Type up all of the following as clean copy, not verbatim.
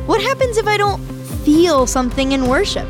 What happens if I don't feel something in worship?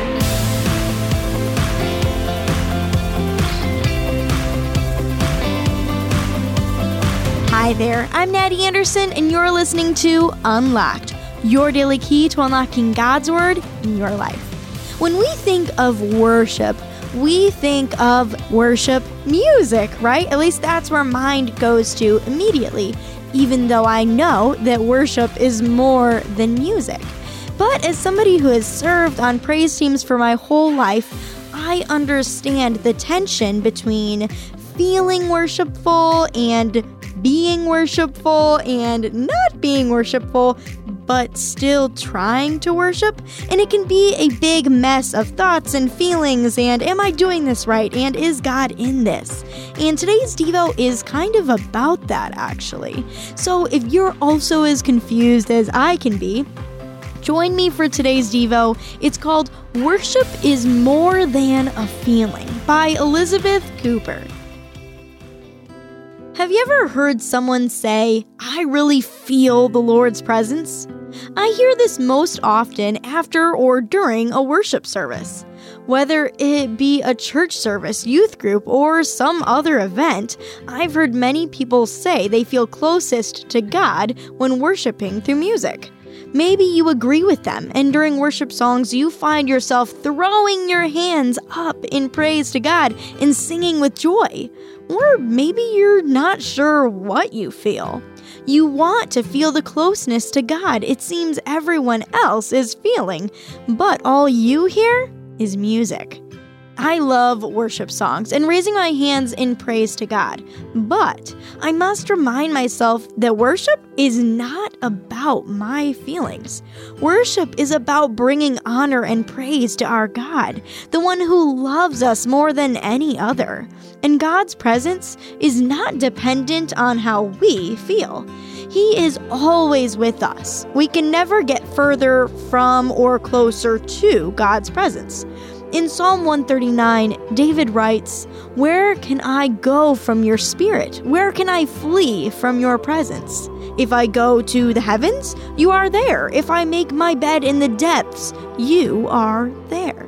Hi there, I'm Natty Anderson, and you're listening to Unlocked, your daily key to unlocking God's Word in your life. When we think of worship, we think of worship music, right? At least that's where mind goes to immediately, even though I know that worship is more than music. But as somebody who has served on praise teams for my whole life, I understand the tension between feeling worshipful and being worshipful and not being worshipful, but still trying to worship. And it can be a big mess of thoughts and feelings, and am I doing this right? And is God in this? And today's Devo is kind of about that, actually. So if you're also as confused as I can be, join me for today's Devo. It's called Worship is More Than a Feeling by Elizabeth Cooper. Have you ever heard someone say, I really feel the Lord's presence? I hear this most often after or during a worship service. Whether it be a church service, youth group, or some other event, I've heard many people say they feel closest to God when worshiping through music. Maybe you agree with them, and during worship songs, you find yourself throwing your hands up in praise to God and singing with joy. Or maybe you're not sure what you feel. You want to feel the closeness to God it seems everyone else is feeling, but all you hear is music. I love worship songs and raising my hands in praise to God, but I must remind myself that worship is not about my feelings. Worship is about bringing honor and praise to our God, the one who loves us more than any other. And God's presence is not dependent on how we feel. He is always with us. We can never get further from or closer to God's presence. In Psalm 139, David writes, "Where can I go from your spirit? Where can I flee from your presence? If I go to the heavens, you are there. If I make my bed in the depths, you are there."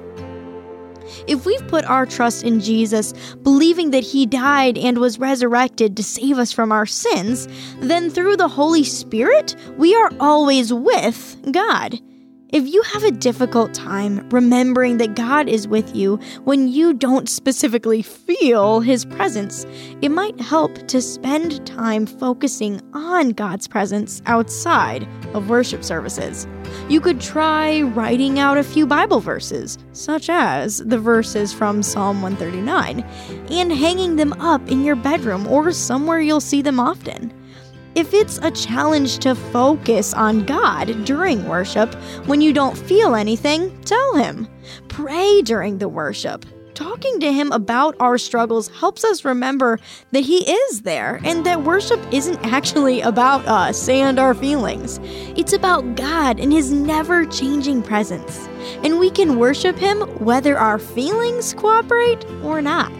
If we've put our trust in Jesus, believing that He died and was resurrected to save us from our sins, then through the Holy Spirit, we are always with God. If you have a difficult time remembering that God is with you when you don't specifically feel His presence, it might help to spend time focusing on God's presence outside of worship services. You could try writing out a few Bible verses, such as the verses from Psalm 139, and hanging them up in your bedroom or somewhere you'll see them often. If it's a challenge to focus on God during worship when you don't feel anything, tell Him. Pray during the worship. Talking to Him about our struggles helps us remember that He is there and that worship isn't actually about us and our feelings. It's about God and His never-changing presence. And we can worship Him whether our feelings cooperate or not.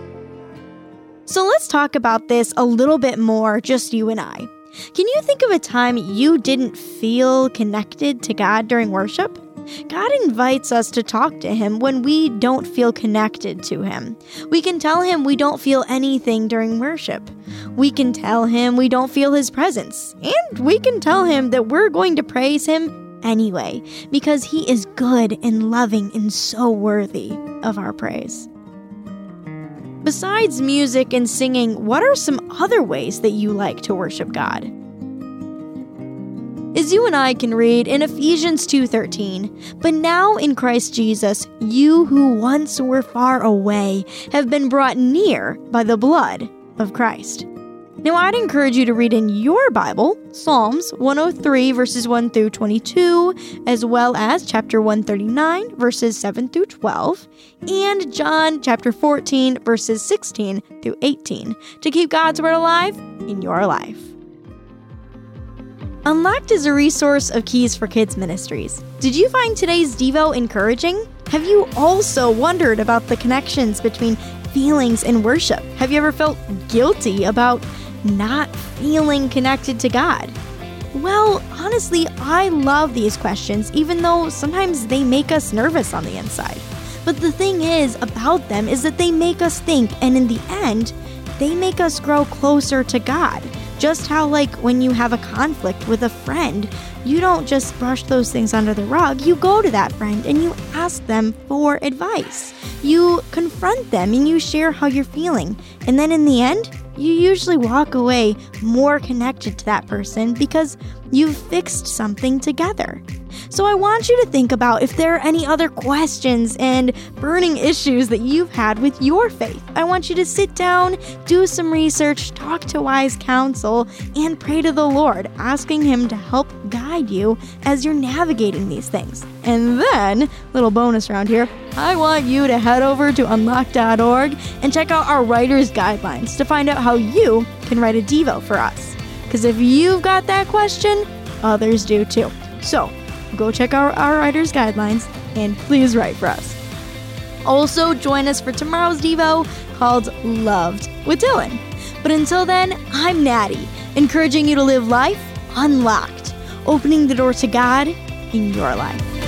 So let's talk about this a little bit more, just you and I. Can you think of a time you didn't feel connected to God during worship? God invites us to talk to Him when we don't feel connected to Him. We can tell Him we don't feel anything during worship. We can tell Him we don't feel His presence. And we can tell Him that we're going to praise Him anyway, because He is good and loving and so worthy of our praise. Besides music and singing, what are some other ways that you like to worship God? As you and I can read in Ephesians 2:13, "But now in Christ Jesus, you who once were far away have been brought near by the blood of Christ." Now, I'd encourage you to read in your Bible Psalms 103 verses 1 through 22, as well as chapter 139 verses 7 through 12, and John chapter 14 verses 16 through 18 to keep God's Word alive in your life. Unlocked is a resource of Keys for Kids Ministries. Did you find today's Devo encouraging? Have you also wondered about the connections between feelings and worship? Have you ever felt guilty about not feeling connected to God? Well, honestly, I love these questions, even though sometimes they make us nervous on the inside. But the thing is about them is that they make us think, and in the end, they make us grow closer to God. Just how, like, when you have a conflict with a friend, you don't just brush those things under the rug. You go to that friend and you ask them for advice. You confront them and you share how you're feeling. And then in the end, you usually walk away more connected to that person because you've fixed something together. So I want you to think about if there are any other questions and burning issues that you've had with your faith. I want you to sit down, do some research, talk to wise counsel, and pray to the Lord, asking Him to help guide you as you're navigating these things. And then, little bonus round here, I want you to head over to unlock.org and check out our writer's guidelines to find out how you can write a Devo for us. Because if you've got that question, others do too. So, go check out our writer's guidelines and please write for us. Also, join us for tomorrow's Devo called Loved with Dylan. But until then, I'm Natty, encouraging you to live life unlocked, opening the door to God in your life.